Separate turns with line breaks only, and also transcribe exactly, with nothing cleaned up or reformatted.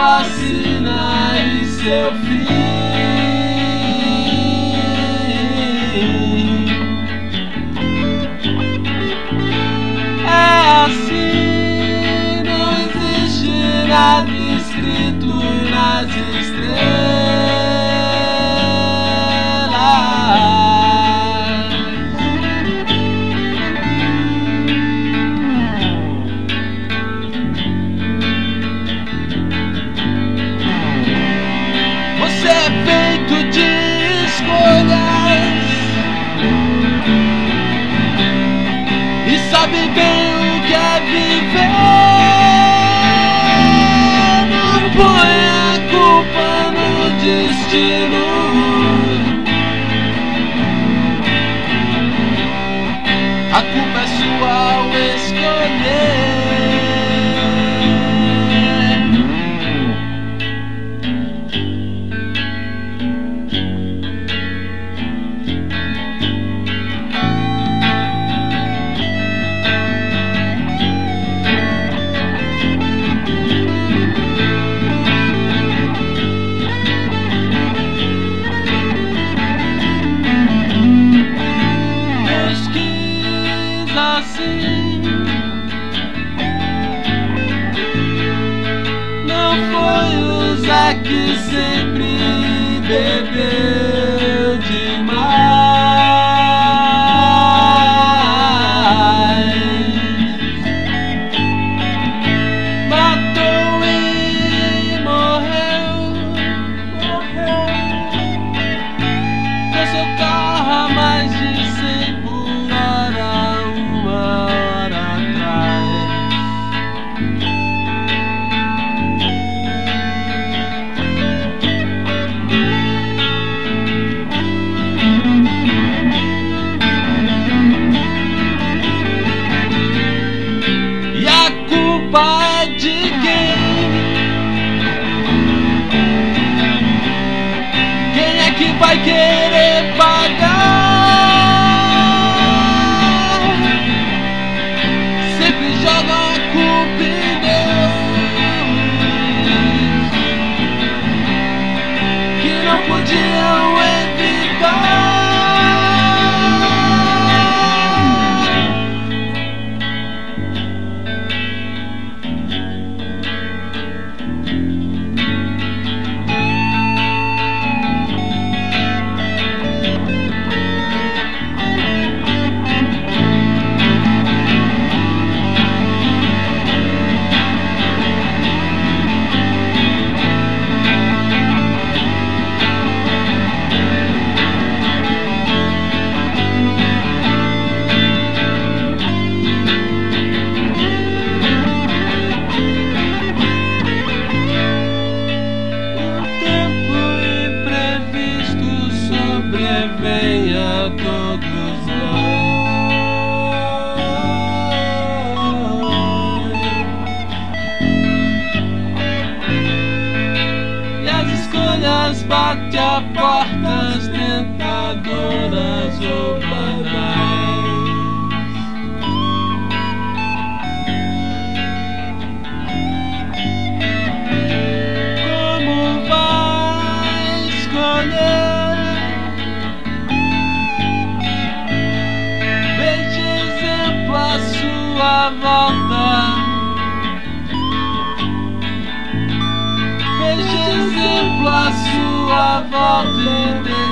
vacina e seu fim. É assim, não existe nada escrito nas estrelas. Você é feito de escolhas e sabe bem o que é viver. Não põe a culpa no destino. A culpa é sua ao escolher. Assim, não foi o Zé que sempre bebeu demais. Matou e morreu, morreu. Com seu carro a mais de cem por hora. É de quem? Quem é que vai querer pagar? Sempre jogam a culpa em Deus, que não podiam evitar. Venha todos nós, e as escolhas batem a portas tentadoras ou banais. Como vai escolher? A sua volta, veja exemplo à sua volta.